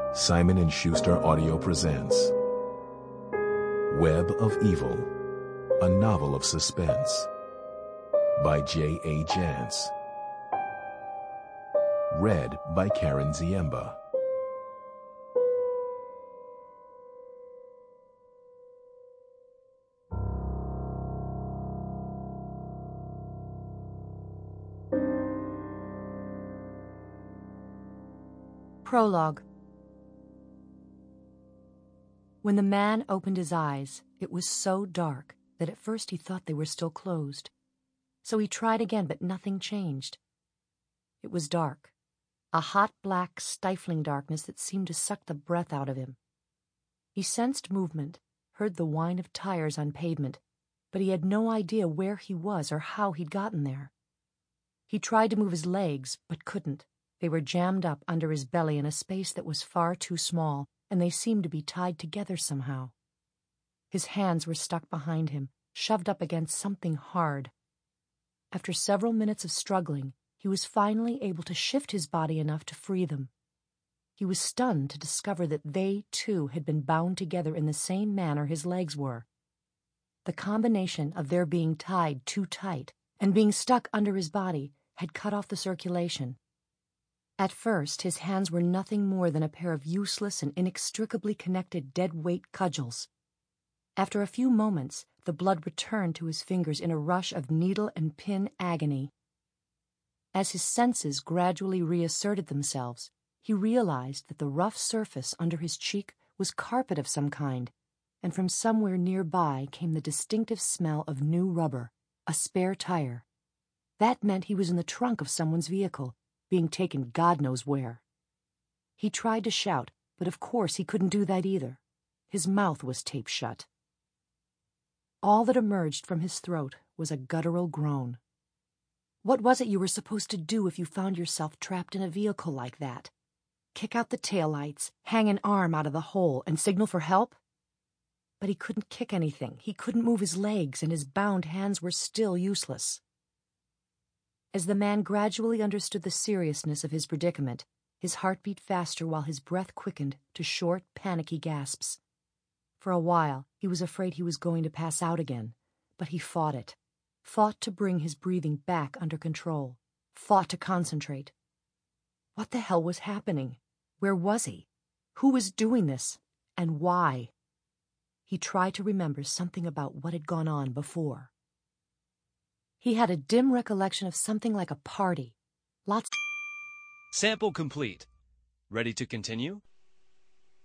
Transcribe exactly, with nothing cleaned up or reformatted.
Simon and Schuster Audio presents Web of Evil, a novel of suspense by J A. Jantz. Read by Karen Ziemba. Prologue. When the man opened his eyes, it was so dark that at first he thought they were still closed. So he tried again, but nothing changed. It was dark, a hot, black, stifling darkness that seemed to suck the breath out of him. He sensed movement, heard the whine of tires on pavement, but he had no idea where he was or how he'd gotten there. He tried to move his legs, but couldn't. They were jammed up under his belly in a space that was far too small, and they seemed to be tied together somehow. His hands were stuck behind him, shoved up against something hard. After several minutes of struggling, he was finally able to shift his body enough to free them. He was stunned to discover that they, too, had been bound together in the same manner his legs were. The combination of their being tied too tight and being stuck under his body had cut off the circulation. At first, his hands were nothing more than a pair of useless and inextricably connected dead-weight cudgels. After a few moments, the blood returned to his fingers in a rush of needle and pin agony. As his senses gradually reasserted themselves, he realized that the rough surface under his cheek was carpet of some kind, and from somewhere nearby came the distinctive smell of new rubber, a spare tire. That meant he was in the trunk of someone's vehicle, being taken God knows where. He tried to shout, but of course he couldn't do that either. His mouth was taped shut. All that emerged from his throat was a guttural groan. What was it you were supposed to do if you found yourself trapped in a vehicle like that? Kick out the taillights, hang an arm out of the hole, and signal for help? But he couldn't kick anything. He couldn't move his legs, and his bound hands were still useless. As the man gradually understood the seriousness of his predicament, his heart beat faster while his breath quickened to short, panicky gasps. For a while, he was afraid he was going to pass out again, but he fought it, fought to bring his breathing back under control, fought to concentrate. What the hell was happening? Where was he? Who was doing this? And why? He tried to remember something about what had gone on before. He had a dim recollection of something like a party. Lots. Sample complete. Ready to continue?